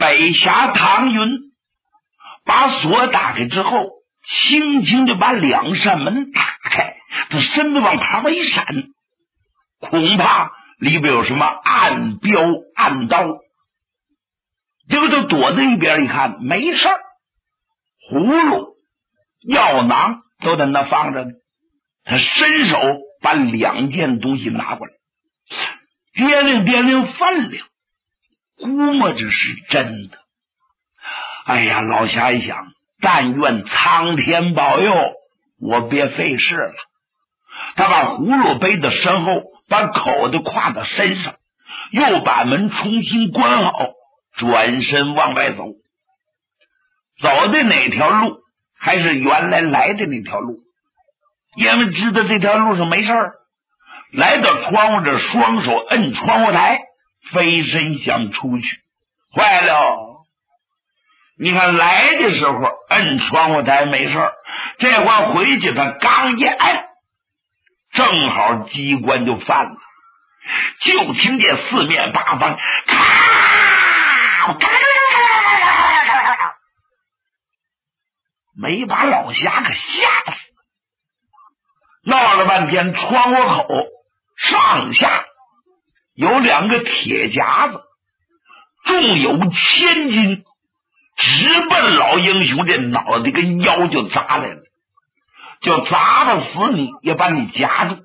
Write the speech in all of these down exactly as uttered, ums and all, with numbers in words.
北峡唐云把锁打开之后，轻轻的把两扇门打开，这身子往旁边一闪，恐怕里边有什么暗镖暗刀。这个就躲在一边一看，没事儿，葫芦药囊都在那放着呢。他伸手把两件东西拿过来，掂量掂量分量，估摸着是真的。哎呀，老侠一想，但愿苍天保佑，我别费事了。他把葫芦背到身后，把口子挎到身上，又把门重新关好，转身往外走。走的哪条路还是原来来的那条路，因为知道这条路上没事儿。来到窗户这，双手摁窗户台，飞身想出去。坏了，你看来的时候摁窗户台没事儿，这回回去他刚一摁，正好机关就犯了，就听见四面八方咔咔，没把老侠可吓死。闹了半天，窗户口上下有两个铁夹子，重有千斤，直奔老英雄这脑袋跟腰就砸来了，就砸不死你也把你夹住。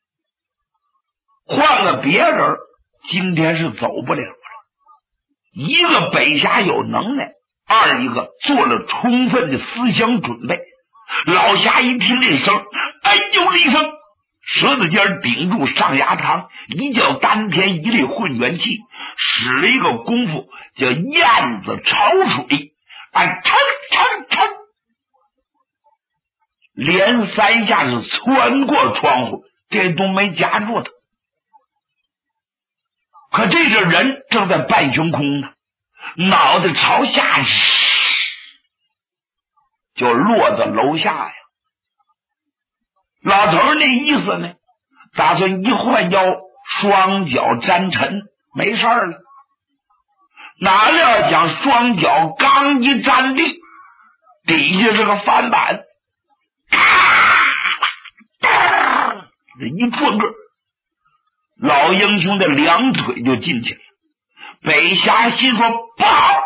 换了别人今天是走不了了。一个北峡有能耐，二一个做了充分的思想准备。老侠一听这声，哎呦了一声，舌头尖顶住上牙膛，一叫丹田一粒混元气，使了一个功夫叫燕子潮水，哎，噌噌噌，连三下是穿过窗户，这都没夹住他。可这个人正在半悬空呢，脑袋朝下就落在楼下呀。老头那意思呢，打算一换腰，双脚沾沉，没事了。哪料想双脚刚一站立，底下是个翻板，这一转个，老英雄的两腿就进去了。北峡心说不好，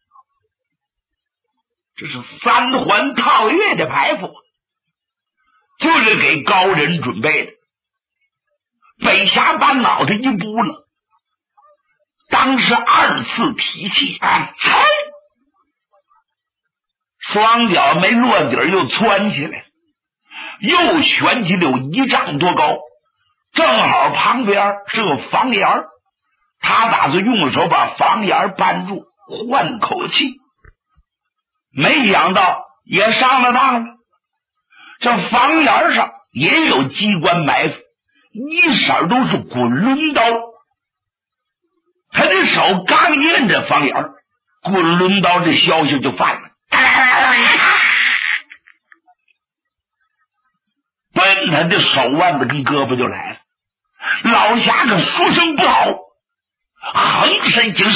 这是三环套月的排伏，就是给高人准备的。北峡把脑袋一扑了，当时二次提气，哎，双脚没落底儿又窜起来，又旋起了有一丈多高，正好旁边是个房檐，他打算用手把房檐扳住，换口气。没想到也上了当了，这房檐上也有机关埋伏，一色都是滚轮刀。他的手刚一摁着房檐，滚轮刀这消息就犯了，奔他的手腕子跟胳膊就来了。老侠可说声不好，横身就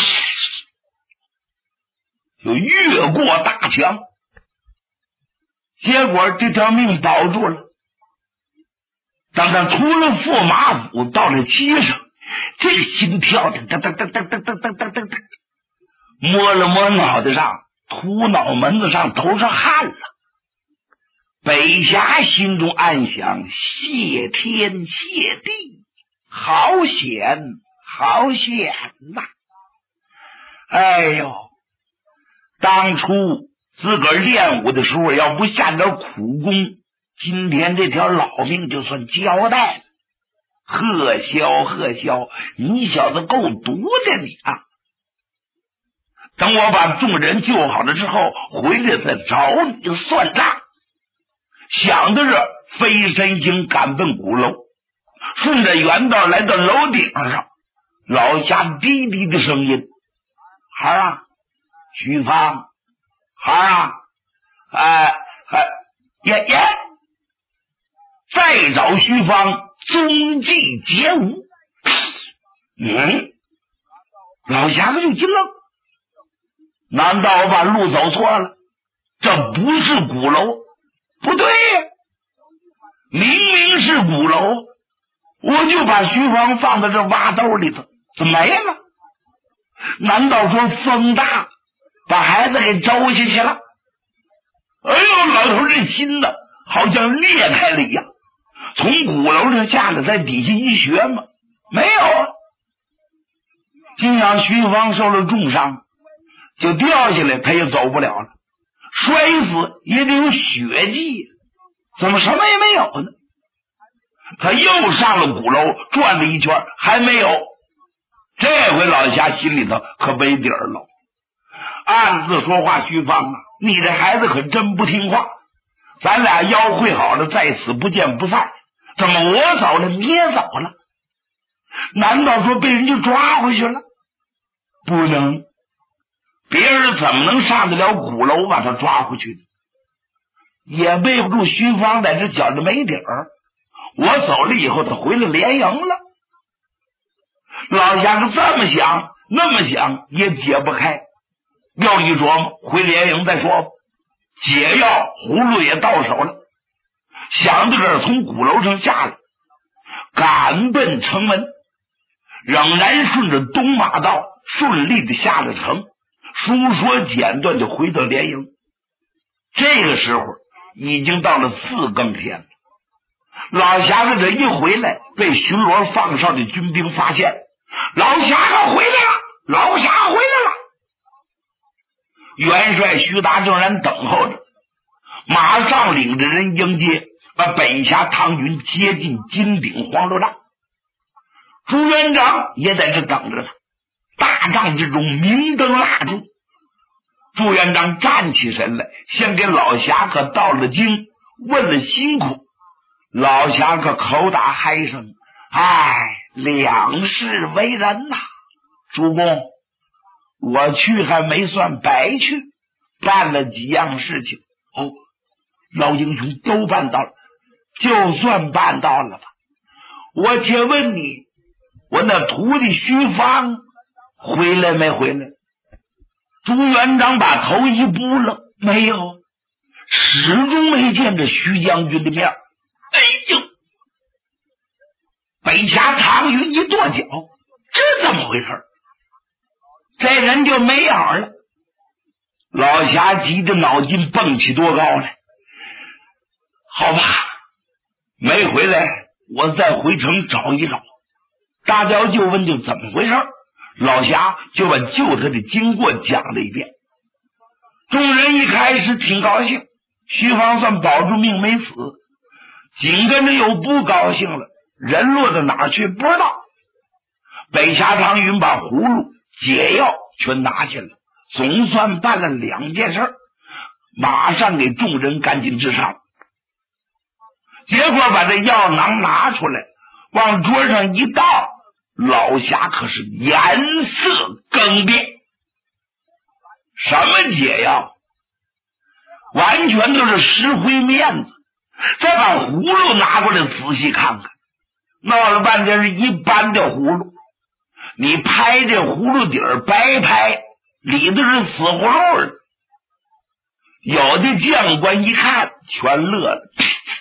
就越过大墙，结果这条命保住了。当他出了驸马府，到了街上，这个心跳的噔噔噔噔噔噔噔噔噔噔，摸了摸脑袋上，秃脑门子上都是汗了。北峡心中暗想：谢天谢地，好险好险呐！哎呦，当初自个儿练武的时候，要不下点苦功，今天这条老命就算交代了。贺霄贺霄，你小子够毒的你啊！等我把众人救好了之后，回来再找你算账。想到这，飞身星赶奔鼓楼，顺着原道来到楼顶上，老侠低低的声音：孩儿啊，徐芳，孩儿啊，哎哎，爷爷，再找徐芳，踪迹皆无。嗯，老侠可就一愣， 难道我把路走错了？这不是鼓楼，不对呀，明明是鼓楼，我就把徐芳放在这挖兜里头，怎么没了？难道说风大把孩子给周下去了？哎呦，老头这心呢好像裂开了一样，从鼓楼上下来，在底下一学嘛，没有啊。心想徐芳受了重伤，就掉下来，他也走不了了，摔死也得有血迹，怎么什么也没有呢？他又上了鼓楼，转了一圈，还没有。这回老侠心里头可没底儿了，暗自说话：徐芳啊，你这孩子可真不听话，咱俩要会好了，在此不见不散。怎么我走了你也走了？难道说被人家抓回去了？不能，别人怎么能上得了鼓楼把他抓回去呢？也背不住徐芳在这觉着没底儿。我走了以后，他回来连营了。老侠是这么想那么想也解不开，又一琢磨，回连营再说吧。解药葫芦也到手了，想到这儿，从鼓楼上下来，赶奔城门，仍然顺着东马道顺利的下了城，书说简短就回到连营。这个时候已经到了四更天了。老侠子这一回来，被巡逻放哨的军兵发现，老侠子回来了，老侠回来了。元帅徐达正然等候着，马上领着人迎接，把北峡唐云接进金顶黄楼帐。朱元璋也在这等着他，大帐之中明灯蜡烛。朱元璋站起身来，先给老侠客道了经，问了辛苦。老侠客口打嗨声：哎，两世为人呐、啊！主公，我去还没算白去，办了几样事情。哦，老英雄都办到了，就算办到了吧。我且问你，我那徒弟徐芳回来没回来？朱元璋把头一扑棱，没有，始终没见着徐将军的面。哎呦！北峡唐云一跺脚，这怎么回事？这人就没影了。老侠急着脑筋蹦起多高来，好吧，没回来，我再回城找一找。大家就问就怎么回事，老侠就把救他的经过讲了一遍。众人一开始挺高兴，徐芳算保住命没死，紧跟着又不高兴了，人落到哪儿去不知道。北峡唐云把葫芦解药全拿下了，总算办了两件事，马上给众人赶紧治伤。结果把这药囊拿出来，往桌上一倒，老侠可是颜色更变。什么解药？完全都是石灰面子。再把葫芦拿过来仔细看看，闹了半天是一般的葫芦，你拍这葫芦底儿白拍，里头是死葫芦的。有的将官一看全乐了，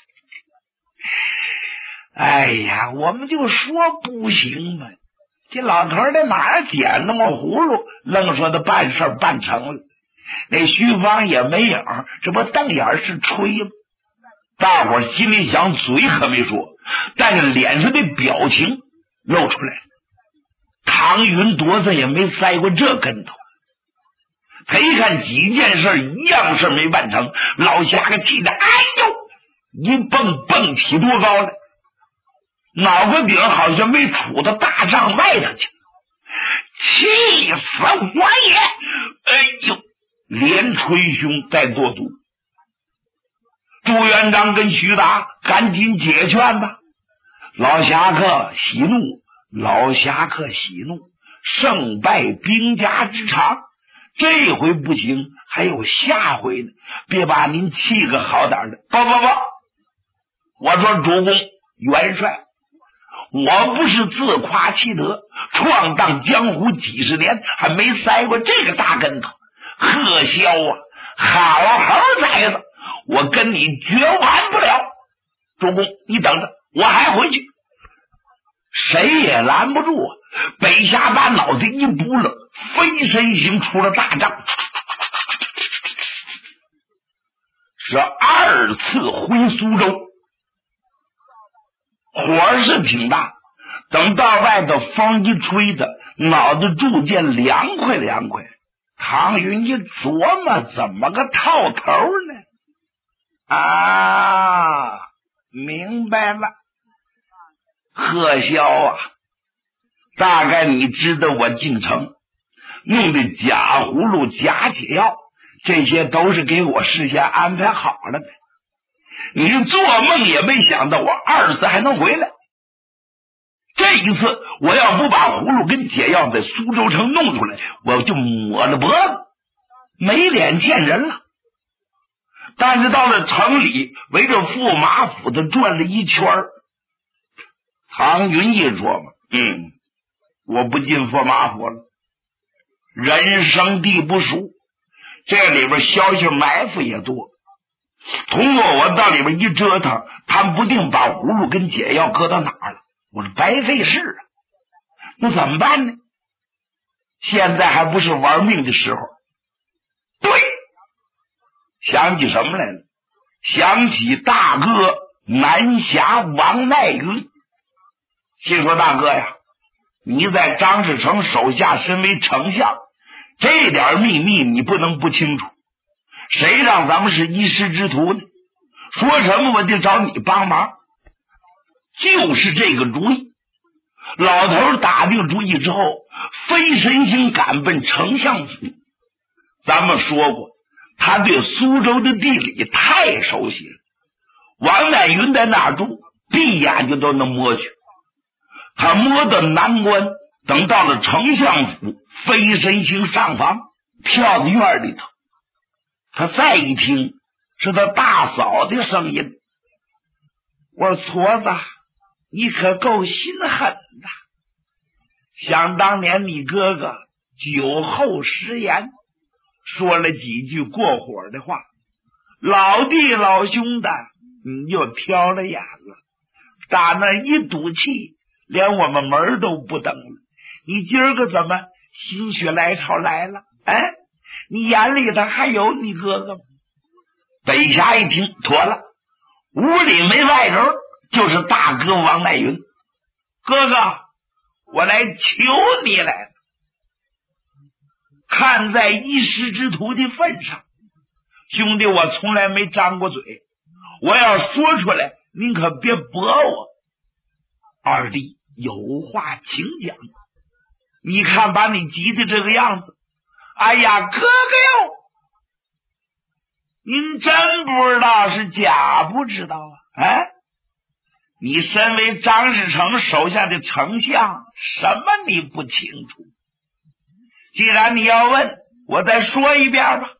哎呀，我们就说不行嘛，这老头在哪儿捡那么葫芦，愣说他办事办成了。那徐芳也没影，这不瞪眼是吹吗？大伙心里想，嘴可没说，但是脸上的表情露出来了。唐云多次也没栽过这跟头，他一看几件事一样事没办成，老侠个气得哎呦一蹦蹦起多高来，脑壳顶好像没杵到大帐外头去，气死我也！哎呦，连捶胸带跺足。朱元璋跟徐达赶紧解劝吧。老侠客喜怒，老侠客喜怒，胜败兵家之常，这回不行，还有下回呢，别把您气个好点的。不不不，我说主公元帅，我不是自夸其德，闯荡江湖几十年，还没栽过这个大跟头， 贺霄啊，好好崽子，我跟你绝完不了。主公，你等着，我还回去。谁也拦不住啊！北霞把脑袋一扑棱，飞身行出了大帐，是二次回苏州。火是挺大，等到外头风一吹的，脑子逐渐凉快凉快。唐云一琢磨，怎么个套头呢？啊，明白了。贺霄啊，大概你知道我进城弄的假葫芦、假解药，这些都是给我事先安排好了的。你做梦也没想到我二次还能回来。这一次我要不把葫芦跟解药在苏州城弄出来，我就抹了脖子，没脸见人了。但是到了城里，围着驸马府的转了一圈，唐云一琢磨，嗯，我不进驸马府了，人生地不熟，这里边消息埋伏也多，通过我到里边一折腾，他们不定把葫芦跟解药搁到哪儿了，我是白费事啊。那怎么办呢？现在还不是玩命的时候。对，想起什么来了？想起大哥南侠王乃云。心说大哥呀，你在张士诚手下身为丞相，这点秘密你不能不清楚。谁让咱们是一师之徒呢？说什么我得找你帮忙。就是这个主意。老头打定主意之后，飞身星赶奔丞相府。咱们说过，他对苏州的地理太熟悉了。王乃云在那住，闭眼睛都能摸去。他摸到南关，等到了丞相府，飞身星上房，跳到院里头。他再一听，是他大嫂的声音。我说矬子，你可够心狠的。想当年你哥哥酒后食言，说了几句过火的话，老弟老兄的你就挑了眼了，打那一赌气，连我们门都不登了。你今儿个怎么心血来潮来了？哎，你眼里头还有你哥哥吗？北霞一听，妥了，屋里没外人，就是大哥王乃云。哥哥，我来求你来了。看在一师之徒的份上，兄弟，我从来没张过嘴，我要说出来，您可别驳我。二弟有话请讲。你看把你急的这个样子，哎呀，哥哥哟，您真不知道是假不知道啊？哎，你身为张士诚手下的丞相，什么你不清楚？既然你要问，我再说一遍吧。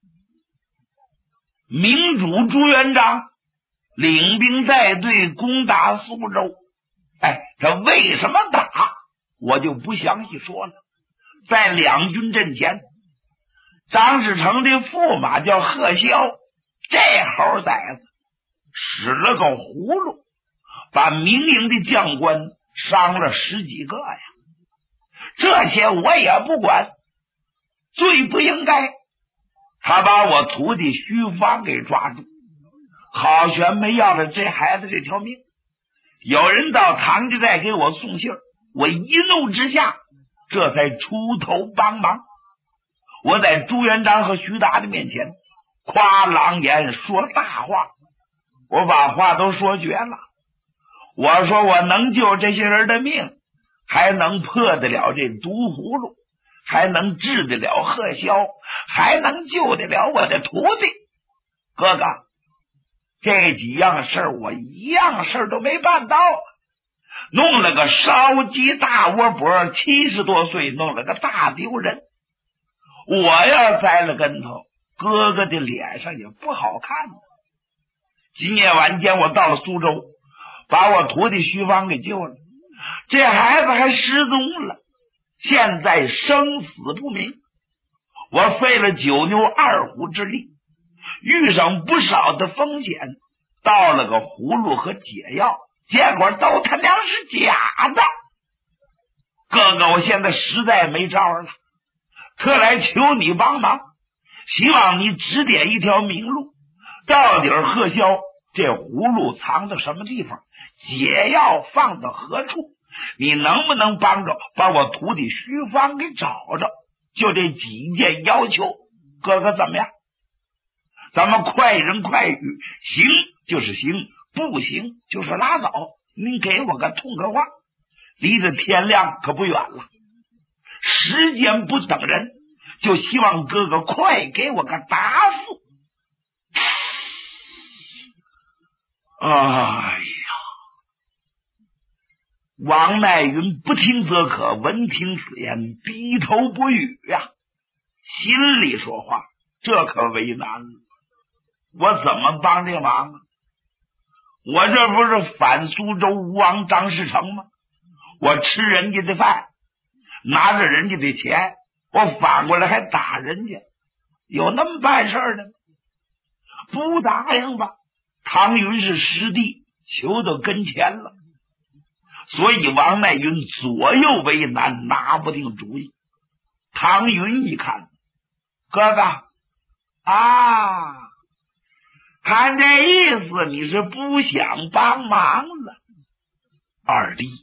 明主朱元璋领兵带队攻打苏州，哎，他为什么打，我就不详细说了。在两军阵前，张士诚的驸马叫贺霄，这猴崽子使了个葫芦，把民营的将官伤了十几个呀。这些我也不管，最不应该他把我徒弟徐芳给抓住，好悬没要了这孩子这条命。有人到唐家寨给我送信，我一怒之下这才出头帮忙。我在朱元璋和徐达的面前夸狼言说大话，我把话都说绝了。我说我能救这些人的命，还能破得了这毒葫芦，还能治得了贺霄，还能救得了我的徒弟。哥哥，这几样事我一样事都没办到，弄了个烧鸡大窝脖，七十多岁弄了个大丢人。我要栽了跟头，哥哥的脸上也不好看。今夜晚间我到了苏州，把我徒弟徐芳给救了，这孩子还失踪了，现在生死不明。 我费了九牛二虎之力，遇上不少的风险，到了个葫芦和解药，结果都他娘是假的。哥哥，我现在实在没招了，特来求你帮忙，希望你指点一条明路，到底贺霄这葫芦藏到什么地方，解药放到何处，你能不能帮着把我徒弟徐芳给找着？就这几件要求，哥哥怎么样？咱们快人快语，行就是行，不行就是拉倒。您给我个痛快话，离着天亮可不远了，时间不等人，就希望哥哥快给我个答复。哎呀！王乃云不听则可，闻听此言，低头不语呀、啊，心里说话，这可为难了，我怎么帮这忙啊？我这不是反苏州吴王张士诚吗？我吃人家的饭，拿着人家的钱，我反过来还打人家，有那么办事的吗？不答应吧，唐云是师弟，求到跟前了，所以王乃云左右为难，拿不定主意。唐云一看，哥哥啊，看这意思你是不想帮忙了。二弟，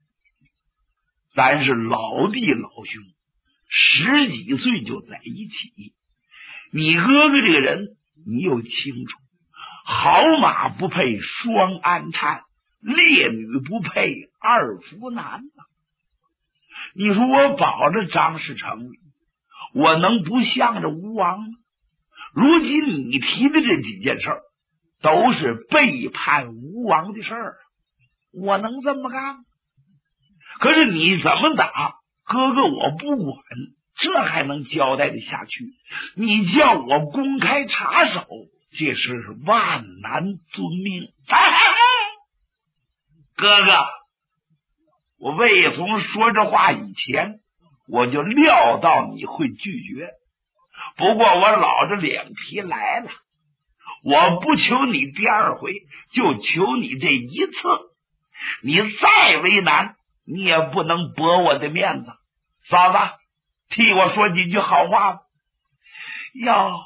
咱是老弟老兄，十几岁就在一起，你哥哥这个人你又清楚，好马不配双鞍颤，烈女不配二夫男啊！你说我保着张士诚，我能不向着吴王吗？如今你提的这几件事儿，都是背叛吴王的事儿，我能这么干？可是你怎么打，哥哥我不管，这还能交代得下去？你叫我公开插手，这是万难遵命。哎哎哎，哥哥，我未从说这话以前，我就料到你会拒绝，不过我老着脸皮来了，我不求你第二回，就求你这一次，你再为难你也不能驳我的面子。嫂子，替我说几句好话吧。哟，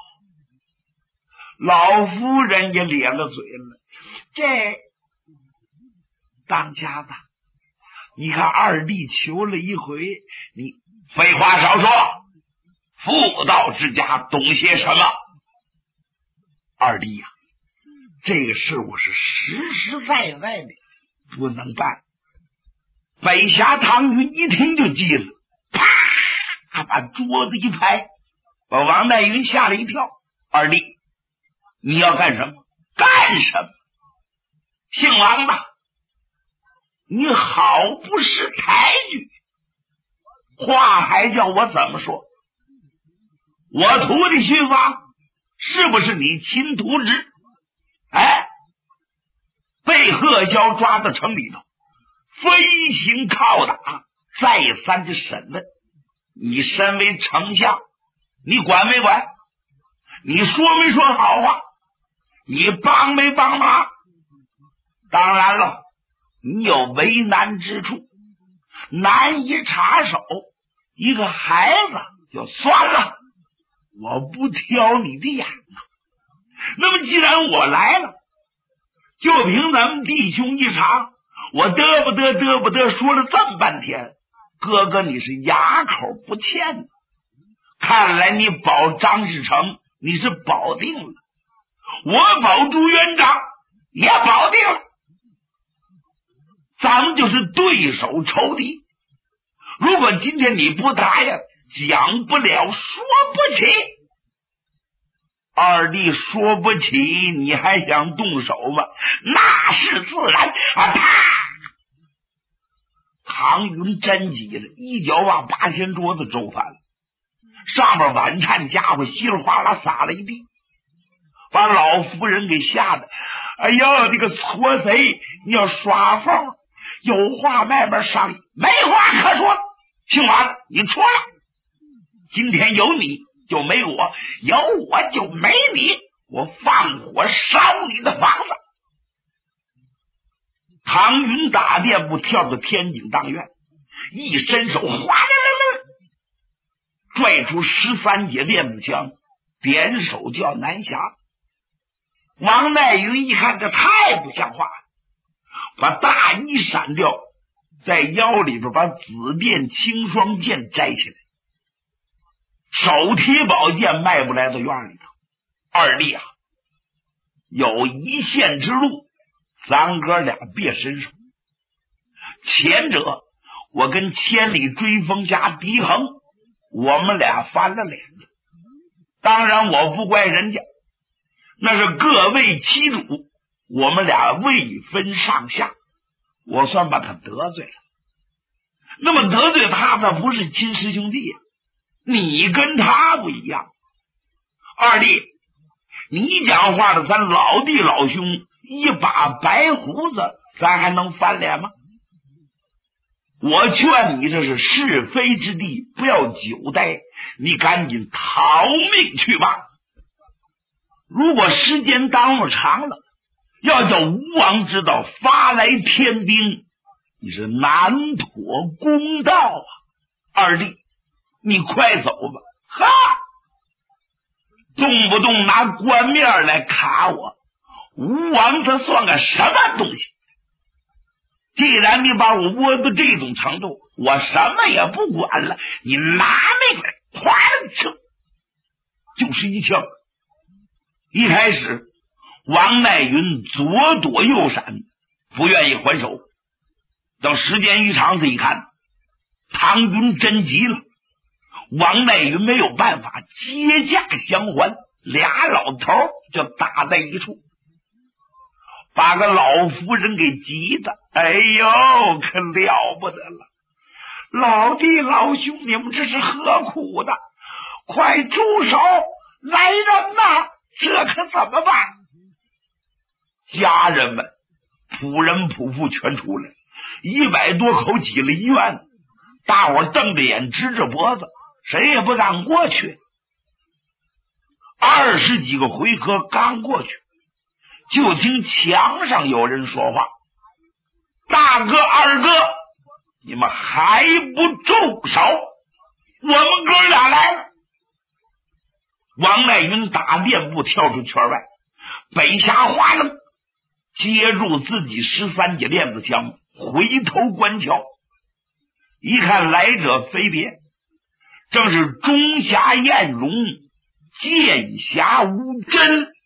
老夫人也咧了嘴了，这当家的，你看二弟求了一回，你废话少说，妇道之家懂些什么？二弟呀、啊，这个事我是实实在在的不能办。北峡唐云一听就急了，啪把桌子一拍，把王乃云吓了一跳。二弟，你要干什么？干什么？姓王的，你好不识抬举，话还叫我怎么说？我徒弟徐芳是不是你亲徒侄？哎，被贺霄抓到城里头，飞行拷打，再三的审问，你身为丞相，你管没管？你说没说好话？你帮没帮忙？当然了，你有为难之处，难以插手，一个孩子就算了，我不挑你的眼呐。那么既然我来了，就凭咱们弟兄一场，我嘚不得嘚不得说了这么半天，哥哥你是哑口不欠的。看来你保张士诚你是保定了，我保朱元璋也保定了，咱们就是对手仇敌。如果今天你不答应，讲不了说不起。二弟说不起，你还想动手吗？那是自然啊！啪！唐云真急了，一脚把八仙桌子周翻了，上面晚餐家伙稀里哗啦撒了一地，把老夫人给吓得，哎呦，这个搓贼，你要耍疯，有话慢慢商议，没话可说。姓王，你出来，今天有你就没我，有我就没你，我放火烧你的房子。唐云大殿部跳到天井当院，一伸手，哗啦啦啦，拽出十三节链子枪，点手叫南侠。王乃云一看，这太不像话了，把大衣闪掉，在腰里边把紫电青霜剑摘起来，手提宝剑迈步来到院里头。二弟啊，有一线之路，咱哥俩别伸手。前者我跟千里追风侠狄恒，我们俩翻了脸了，当然我不怪人家，那是各为其主，我们俩未分上下，我算把他得罪了。那么得罪他，那不是亲师兄弟呀、啊，你跟他不一样。二弟，你讲话的，咱老弟老兄一把白胡子，咱还能翻脸吗？我劝你，这是是非之地，不要久待，你赶紧逃命去吧。如果时间耽误长了，要叫吴王知道，发来天兵，你是难妥公道啊！二弟，你快走吧！哈，动不动拿官面来卡我，吴王他算个什么东西？既然你把我窝到这种程度，我什么也不管了，你拿命来！咵了一声，就是一枪。一开始王乃云左躲右闪，不愿意还手。等时间一长，这一看，唐云真急了，王乃云没有办法，接驾相还，俩老头就打在一处，把个老夫人给急的，哎呦，可了不得了！老弟老兄，你们这是何苦的？快住手！来人呐！这可怎么办？家人们、仆人仆妇全出来，一百多口挤了医院，大伙瞪着眼，支着脖子，谁也不敢过去。二十几个回合刚过去，就听墙上有人说话：“大哥、二哥，你们还不住手？我们哥俩来了！”王乃云打垫步跳出圈外，北峡花楞接住自己十三节链子枪，回头观瞧，一看来者非别，正是中侠艳容，剑侠吴真。